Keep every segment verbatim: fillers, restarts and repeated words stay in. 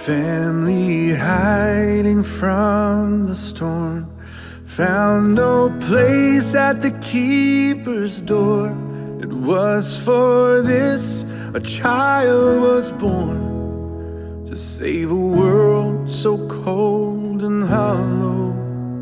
family hiding from the storm found no place at the keeper's door. It was for this a child was born, to save a world so cold and hollow.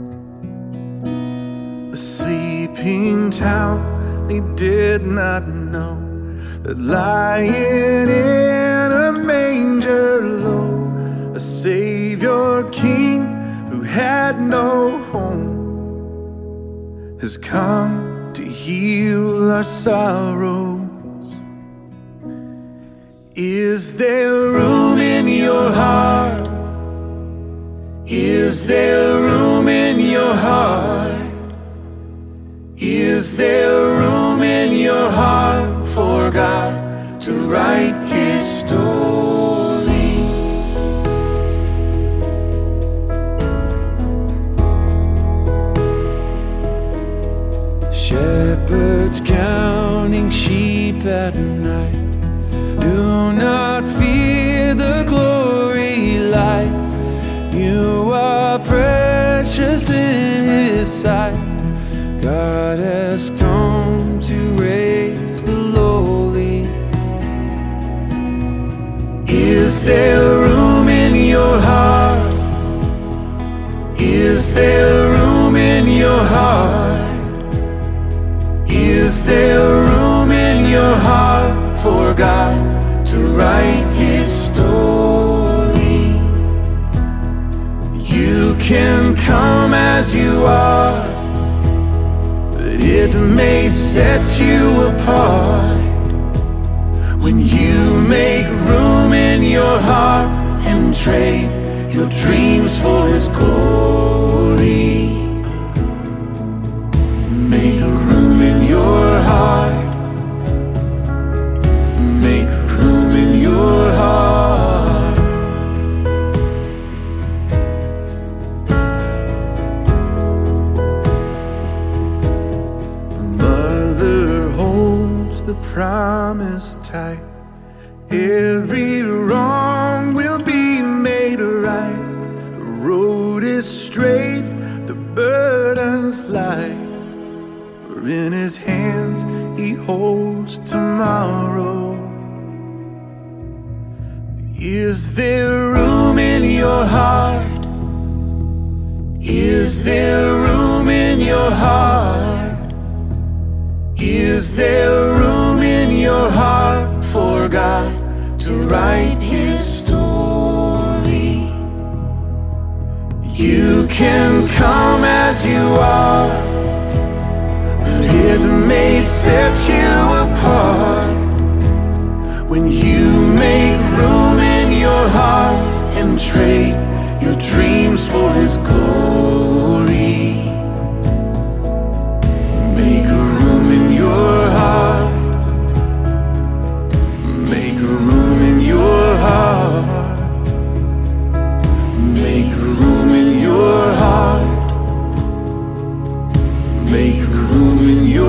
A sleeping town they did not know, that lying in a manger low, a Savior King who had no home has come to heal our sorrows. Is there room in your heart? Is there room in your heart? Is there room in your heart for God to write His story? Shepherds counting sheep at night, do not fear the glory light. You are precious in His sight. God has come to raise the lowly. Is there room in your heart? Is there room in your heart? Is there room in your heart for God to write His story? You can come as you are, but it may set you apart when you make room in your heart and trade your dreams for His glory. Make room in your heart. Make room in your heart. A mother holds the promise tight. Every wrong will be made right. The road is straight, the burden's light. For in His hands He holds tomorrow. Is there room in your heart? Is there room in your heart? Is there room in your heart for God to write His story? You can come as you are, but it may set you apart when you make room in your heart and trade your dreams for His glory. Make room in your heart. Make room in your heart. Make room in your heart. Make room in your